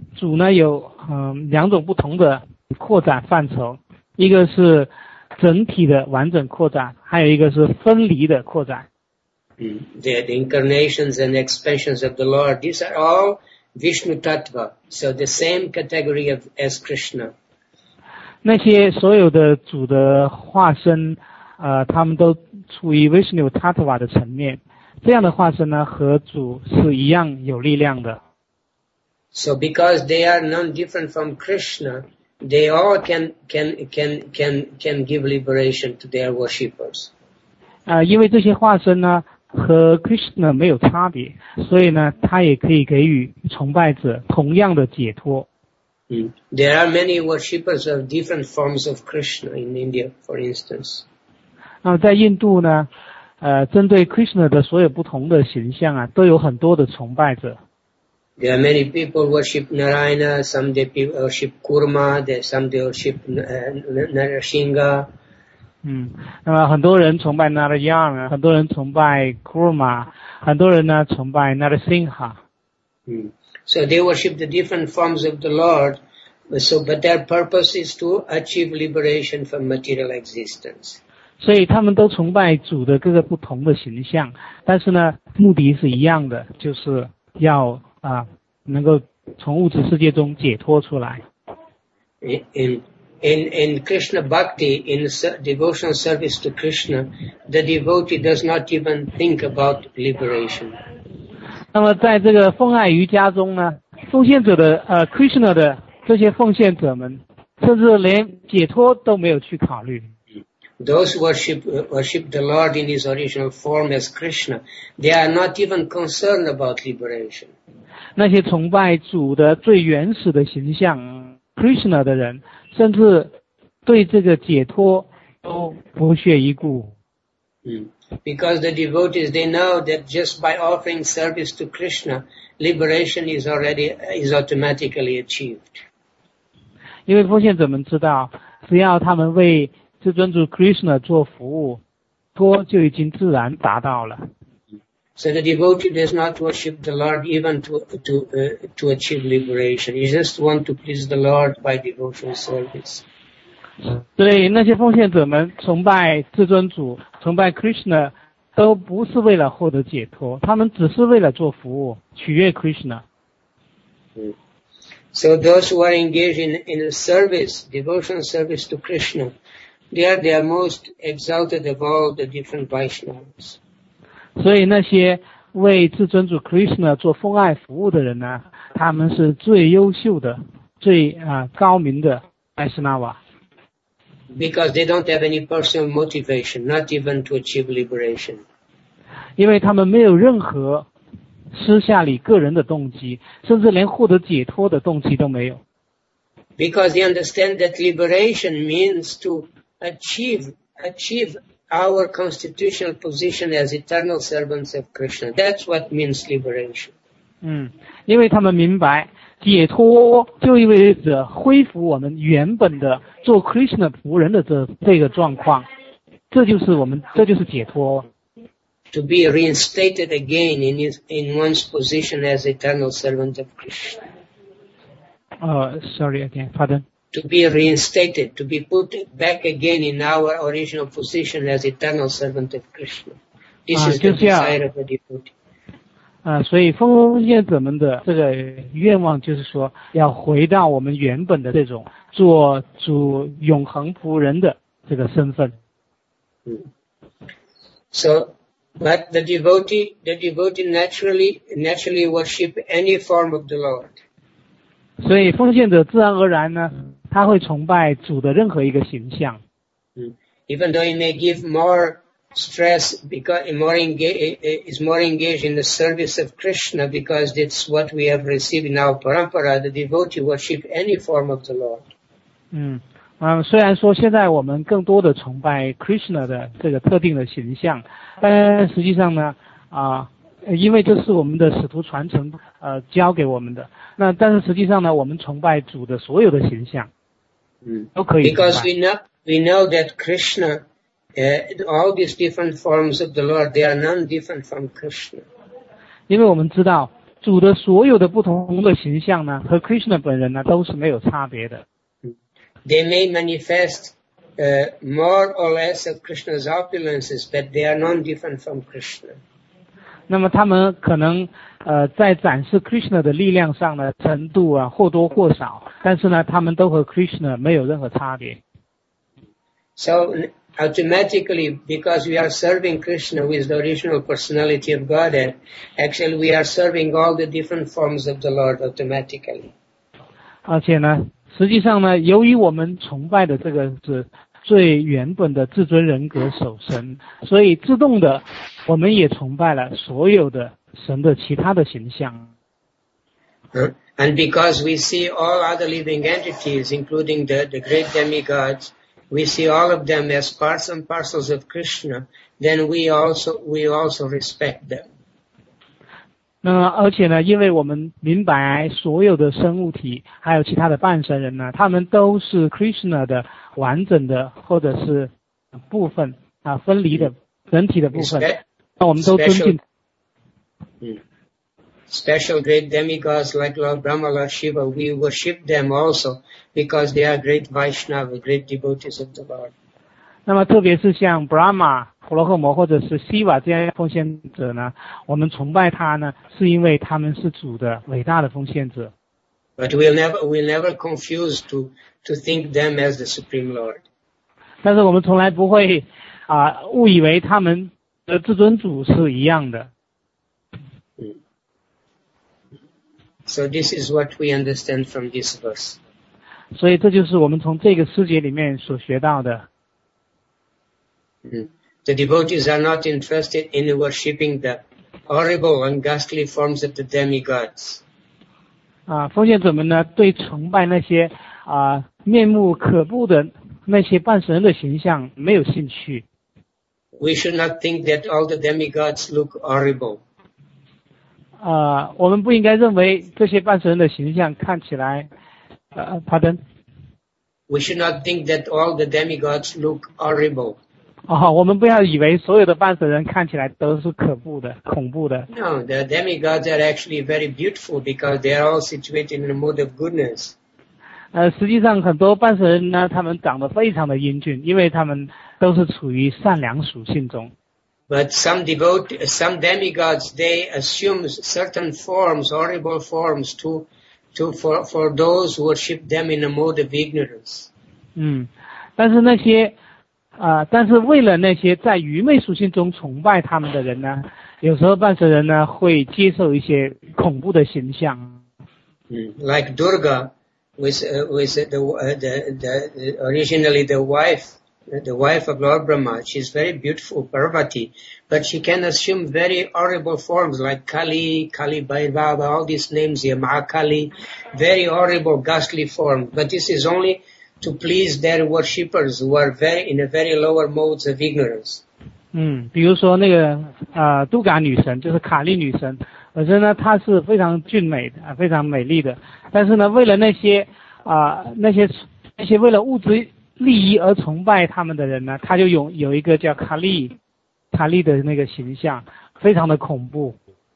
两种不同的扩展范畴，一个是整体的完整扩展，还有一个是分离的扩展。 The incarnations and expansions of the Lord, these are all Vishnu Tattva, so the same category as Krishna. 那些所有的主的化身他们都处于 Vishnu Tattva 的层面。这样的化身呢，和主是一样有力量的。 So because they are none different from Krishna, they all can give liberation to their worshippers. 因为这些化身呢和 Krishna 没有差别，所以呢，他也可以给予崇拜者同样的解脱。 There are many worshippers of different forms of Krishna in India, for instance. 那么在印度呢，针对 Krishna 的所有不同的形象啊，都有很多的崇拜者。 There are many people worship Narayana, some they worship Kurma, some they worship Narasingha. 那么很多人崇拜 Narayana， 很多人崇拜 Kurma， 很多人呢崇拜 Narasingha。 So they worship the different forms of the Lord, but their purpose is to achieve liberation from material existence. 所以他们都崇拜主的各个不同的形象，但是呢，目的是一样的，就是要能够从物质世界中解脱出来。 In Krishna Bhakti, in devotional service to Krishna, the devotee does not even think about liberation. 那么在这个奉爱瑜伽中呢，奉献者的Krishna 的这些奉献者们，甚至连解脱都没有去考虑。 Those who worship the Lord in His original form as Krishna, they are not even concerned about liberation. 那些崇拜主的最原始的形象 Krishna 的人，甚至对这个解脱都不屑一顾。 Because the devotees, they know that just by offering service to Krishna, liberation is automatically achieved. 因为奉献者们知道，只要他们为至尊主 Krishna 做服务，脱就已经自然达到了。 So the devotee does not worship the Lord even to achieve liberation. He just want to please the Lord by devotional service. 所以那些奉献者们崇拜至尊主，崇拜 Krishna 都不是为了获得解脱，他们只是为了做服务，取悦 Krishna。 So those who are engaged in a service, devotional service to Krishna, they are most exalted of all the different Vaishnavas. 所以那些为至尊主 Krishna 做奉爱服务的人呢，他们是最优秀的、最高明的 Vaishnava。 Because they don't have any personal motivation, not even to achieve liberation. 因为他们没有任何私下里个人的动机，甚至连获得解脱的动机都没有。 Because they understand that liberation means to achieve our constitutional position as eternal servants of Krishna. That's what means liberation. 因为他们明白解脱就意味着恢复我们原本的做 Krishna 仆人的这个状况，这就是解脱。 To be reinstated again in one's position as eternal servant of Krishna. Sorry again, pardon. To be reinstated, to be put back again in our original position as eternal servant of Krishna. This is the desire of the devotee. 所以奉献者们的这个愿望就是说，要回到我们原本的这种做主永恒仆人的这个身份。 So, but the devotee naturally worship any form of the Lord. 所以奉献者自然而然呢，他会崇拜主的任何一个形象。 Even though he may give more stress because is more engaged in the service of Krishna because that's what we have received in our parampara, the devotee worship any form of the Lord. 虽然说现在我们更多的崇拜 Krishna 的这个特定的形象，但实际上呢，因为这是我们的使徒传承教给我们的。但是实际上呢，我们崇拜主的所有的形象，都可以崇拜。 Because we know that Krishna, all these different forms of the Lord, they are none different from Krishna. 因为我们知道主的所有的不同的形象呢，和 Krishna 本人呢都是没有差别的。 They may manifest more or less of Krishna's opulences, but they are none different from Krishna. 那么他们可能在展示 Krishna 的力量上的程度或多或少，但是呢，他们都和 Krishna 没有任何差别。 So automatically, because we are serving Krishna with the original personality of Godhead, actually we are serving all the different forms of the Lord automatically. 而且呢，实际上呢，由于我们崇拜的这个是最原本的至尊人格守神，所以自动的我们也崇拜了所有的神的其他的形象。 And because we see all other living entities, including the great demigods, we see all of them as parts and parcels of Krishna, then we also respect them. 那么，而且呢，因为我们明白所有的生物体，还有其他的半神人呢，他们都是 Krishna 的完整的或者是部分啊，分离的整体的部分，那我们都尊敬。 Special great demigods like Lord Brahma, Lord Shiva, we worship them also because they are great Vaishnava, great devotees of the Lord. 那么特别是像 Brahma、婆罗诃摩或者是 Shiva 这些奉献者呢，我们崇拜他呢，是因为他们是主的伟大的奉献者。 But we'll never confuse to think them as the Supreme Lord. 但是我们从来不会误以为他们的至尊主是一样的。 So this is what we understand from this verse. 所以这就是我们从这个诗节里面所学到的。 The devotees are not interested in worshipping the horrible and ghastly forms of the demigods. 奉献者们呢，对崇拜那些面目可怖的那些半神的形象没有兴趣。 We should not think that all the demigods look horrible. 我们不应该认为这些半神的形象看起来pardon? We should not think that all the demigods look horrible. 我们不要以为所有的半神人看起来都是可怖的、恐怖的。 No, the demigods are actually very beautiful because they are all situated in a mode of goodness. 实际上很多半神人呢，他们长得非常的英俊，因为他们都是处于善良属性中。 But some demigods, they assume certain forms, horrible forms, for those who worship them in a mode of ignorance. 但是为了那些在愚昧属性中崇拜他们的人呢，有时候半神人呢会接受一些恐怖的形象。 Like Durga was originally the wife of Lord Brahma. She's very beautiful, Parvati, but she can assume very horrible forms like Kali Bhairava, all these names here, Mahakali, very horrible, ghastly forms. But this is only to please their worshippers who are in a very lower modes of ignorance. 比如说那个杜嘎女神，就是卡利女神，本身呢她是非常俊美的，非常美丽的，但是呢为了那些为了物质利益而崇拜他们的人呢，他就有一个叫卡利的那个形象，非常的恐怖。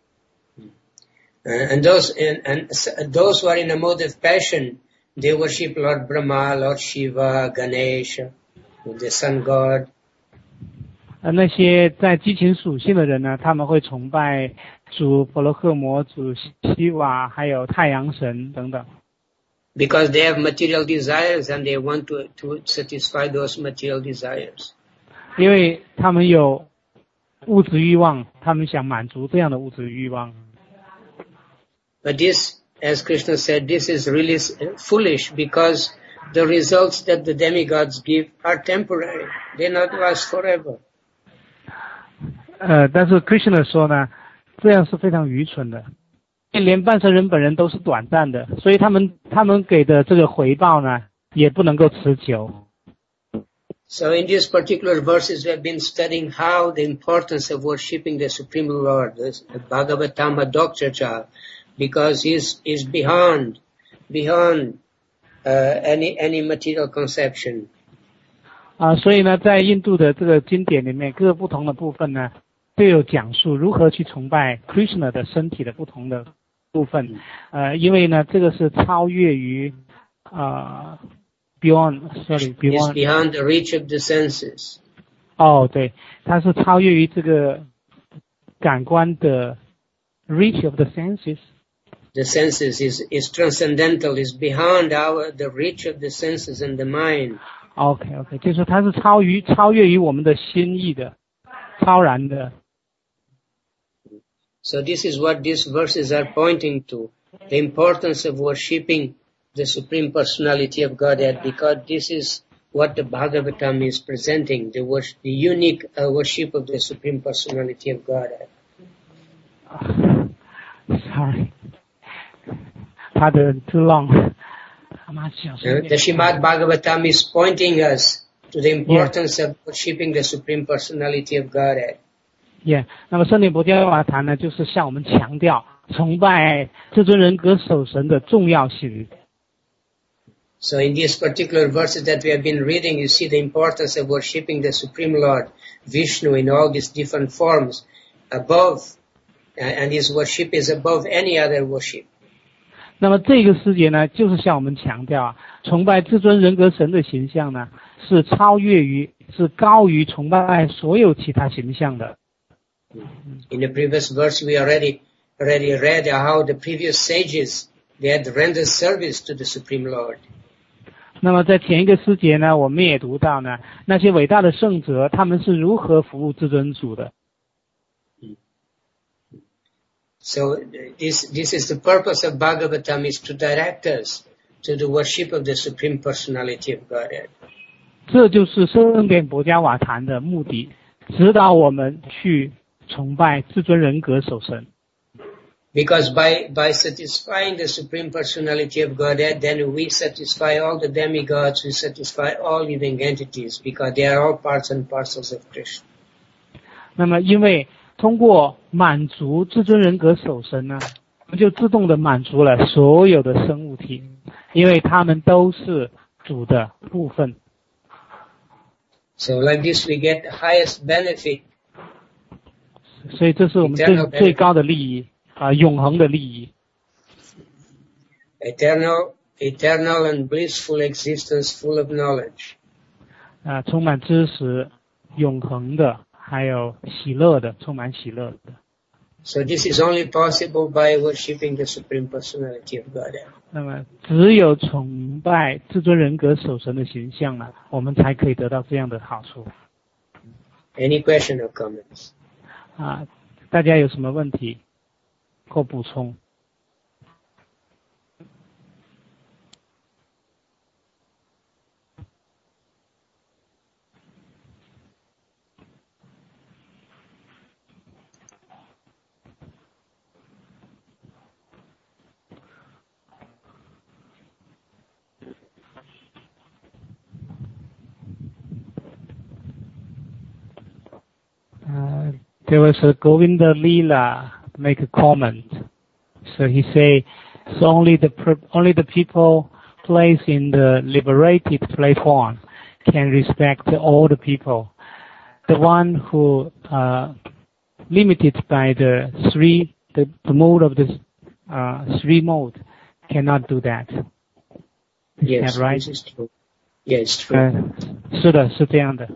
And those who are in a mode of passion, they worship Lord Brahma, Lord Shiva, Ganesha, the sun god. 那些在激情属性的人呢，他们会崇拜主婆罗诃摩、主西瓦，还有太阳神等等。 Because they have material desires and they want to satisfy those material desires. 因为他们有物质欲望，他们想满足这样的物质欲望。 But this, as Krishna said, this is really foolish because the results that the demigods give are temporary. They not last forever. 但是 Krishna 说呢，这样是非常愚蠢的。连半神人本人都是短暂的，所以他们给的这个回报呢，也不能够持久。 So in these particular verses, we have been studying how the importance of worshipping the Supreme Lord, the Bhagavatama Dokchacha, because he's beyond any material conception. 所以呢，在印度的这个经典里面，各个不同的部分呢，都有讲述如何去崇拜 Krishna 的身体的不同的部分。因为呢，这个是超越于beyond the reach of the senses. 对，它是超越于这个感官的 reach of the senses. The senses is transcendental, is beyond the reach of the senses and the mind. OK， 就是它是超越于我们的心意的，超然的。 So this is what these verses are pointing to, the importance of worshipping the Supreme Personality of Godhead, because this is what the Bhagavatam is presenting, the unique worship of the Supreme Personality of Godhead. Sorry, pardon, too long. The Srimad Bhagavatam is pointing us to the importance of worshipping the Supreme Personality of Godhead. Yeah. 那么圣典博伽瓦坛呢，就是向我们强调崇拜至尊人格首神的重要性。 So in these particular verses that we have been reading, you see the importance of worshipping the Supreme Lord, Vishnu, in all these different forms, above, and his worship is above any other worship. 那么这个世界呢，就是向我们强调崇拜至尊人格神的形象呢，是超越于、是高于崇拜所有其他形象的。 In the previous verse, we already read how the previous sages, they had rendered service to the Supreme Lord. 那么在前一个诗节呢，我们也读到呢，那些伟大的圣者，他们是如何服务至尊主的。 So this is the purpose of Bhagavatam, is to direct us to the worship of the Supreme Personality of Godhead. 这就是圣典博伽瓦坛的目的，指导我们去崇拜至尊人格首神。 Because by satisfying the Supreme Personality of Godhead, then we satisfy all the demigods, we satisfy all living entities, because they are all parts and parcels of Krishna. 那么因为通过满足至尊人格首神呢，我们就自动的满足了所有的生物体，因为他们都是主的部分。 So like this we get the highest benefit. 所以这是我们最高的利益。永恒的利益。 Eternal and blissful existence full of knowledge. 充满知识，永恒的，还有喜乐的，充满喜乐的。 So this is only possible by worshipping the Supreme Personality of Godhead. 那么只有崇拜至尊人格首神的形象呢，我们才可以得到这样的好处。 Any question or comments? 大家有什么问题或补充？There was a Govinda Leela make a comment. So he say, so only the people placed in the liberated platform can respect all the people. The one who limited by the mode of the three mode cannot do that. Is yes, that right? This is true. Yes, true. 是的，是这样的。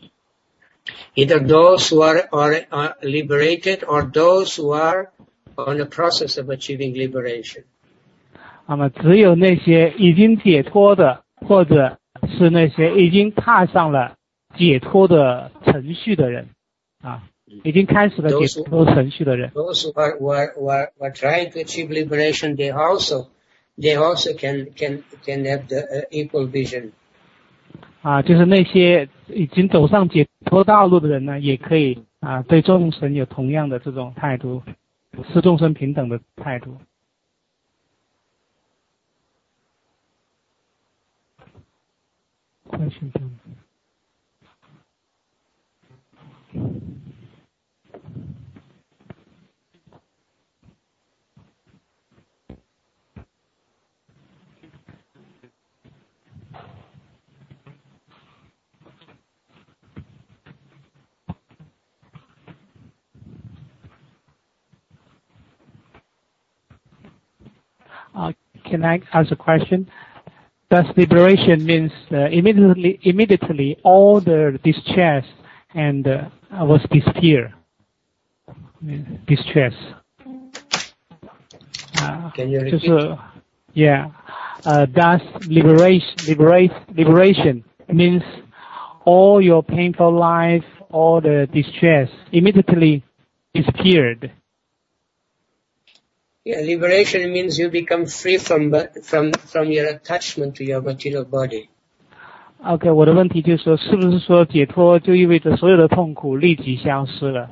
Either those who are liberated or those who are on the process of achieving liberation. 那么只有那些已经解脱的，或者是那些已经踏上了解脱的程序的人，已经开始了解脱程序的人。 Those who are trying to achieve liberation, they also can have the equal vision. 就是那些已经走上解脱道路的人呢，也可以对众生有同样的这种态度，视众生平等的态度。Can I ask a question? Does liberation means immediately all the distress and was disappear? Distress. Can you repeat? Does liberation means all your painful life, all the distress immediately disappeared. Yeah, liberation means you become free from your attachment to your material body. OK， 我的问题就是说，是不是说解脱就意味着所有的痛苦立即消失了？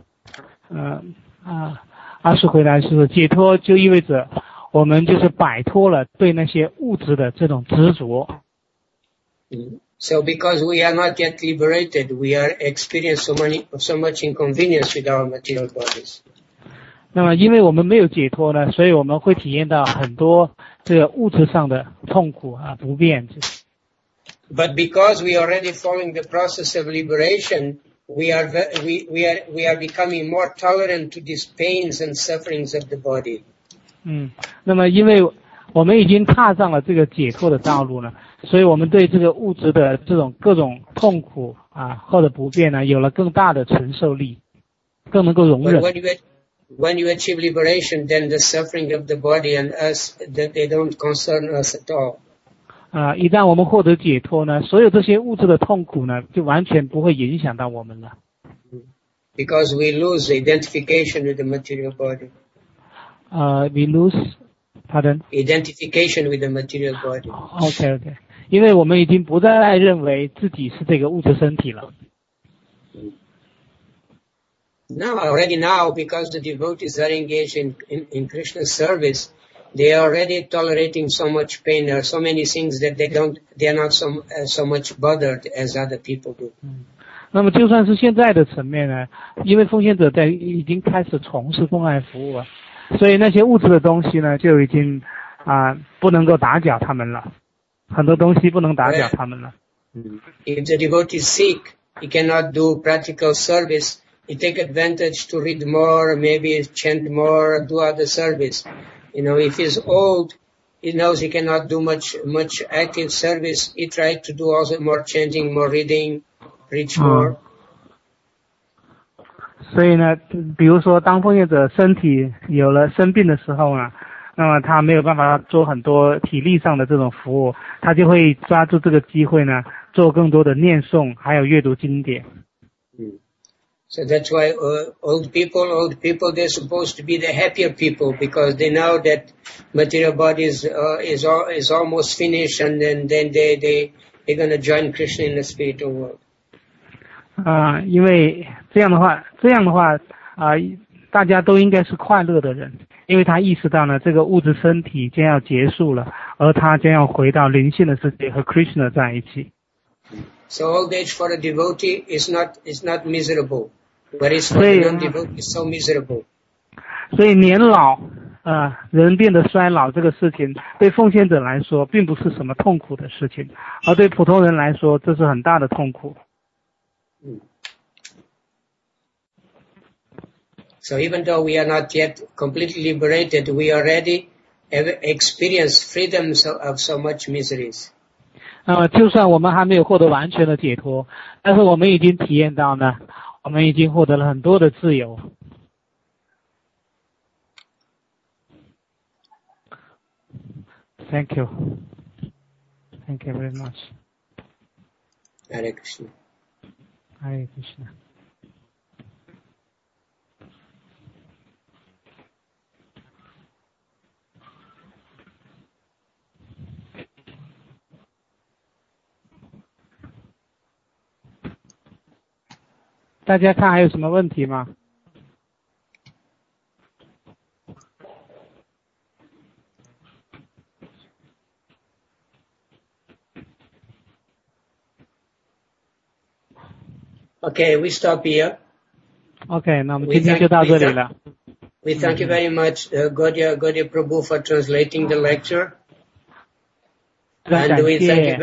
阿叔回答是说，解脱就意味着我们就是摆脱了对那些物质的这种执着。 So because we are not yet liberated, we are experiencing so much inconvenience with our material bodies. 那么因为我们没有解脱呢，所以我们会体验到很多这个物质上的痛苦不便。 But because we are already following the process of liberation, we are becoming more tolerant to these pains and sufferings of the body. 那么因为我们已经踏上了这个解脱的道路呢，所以我们对这个物质的这种各种痛苦或者不便呢，有了更大的承受力，更能够容忍。 When you achieve liberation, then the suffering of the body and us, they don't concern us at all. 一旦我们获得解脱呢，所有这些物质的痛苦呢，就完全不会影响到我们了。 Because we lose identification with the material body. We lose, pardon? Identification with the material body. OK， 因为我们已经不再认为自己是这个物质身体了。 Now, because the devotees are engaged in Krishna's service, they are already tolerating so much pain. There are so many things that they are not so much bothered as other people do. 那么就算是现在的层面呢，因为奉献者已经开始从事奉爱服务了，所以那些物质的东西呢，就已经不能够打搅他们了，很多东西不能打搅他们了。 If the devotee is sick, he cannot do practical service. He take advantage to read more, maybe chant more, do other service. If he's old, he knows he cannot do much active service. He tries to do also more chanting, more reading, preach more. 所以呢，比如说当奉献者身体有了生病的时候呢，那么他没有办法做很多体力上的这种服务，他就会抓住这个机会呢，做更多的念诵，还有阅读经典。 So that's why old people, they're supposed to be the happier people because they know that material body is almost finished, and then they're going to join Krishna in the spiritual world. 因为这样的话，大家都应该是快乐的人，因为他意识到呢，这个物质身体将要结束了，而他将要回到灵性的世界和 Krishna 在一起。 So old age for a devotee is not miserable. Whereas for the non-devotee is so miserable. 所以年老人变得衰老这个事情，对奉献者来说并不是什么痛苦的事情，而对普通人来说，这是很大的痛苦。 So even though we are not yet completely liberated, we already have experienced freedoms of so much miseries. 就算我们还没有获得完全的解脱，但是我们已经体验到呢，我们已经获得了很多的自由。Thank you. Thank you very much. Hare Krishna. Hare Krishna. « 大家看还有什么问题吗？ Okay, we stop here. Okay, 那我们今天就到这里了。 We thank you very much, Gaudiya Prabhu, for translating the lecture. And we thank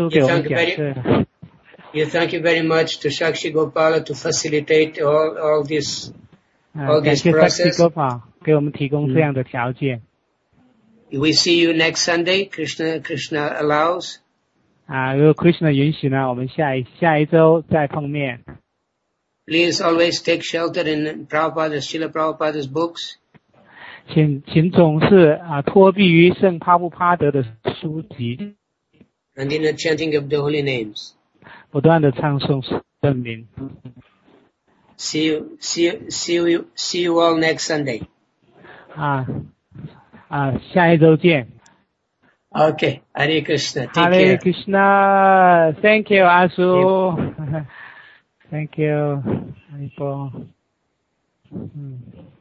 you very much to Shakshi Gopala to facilitate all this process. Gopal 给我们提供这样的条件。 We see you next Sunday. Krishna allows. 如果 Krishna 允许呢，我们下一周再碰面。 Please always take shelter in Srila Prabhupada's books. 请总是托庇于圣帕布帕德的书籍。 And in the chanting of the holy names. 不断的唱诵圣名。 See you all next Sunday. 下一周见。 Okay, Hare Krishna. Take Hare care. Krishna. Thank you, Asu. Thank you. Haribo.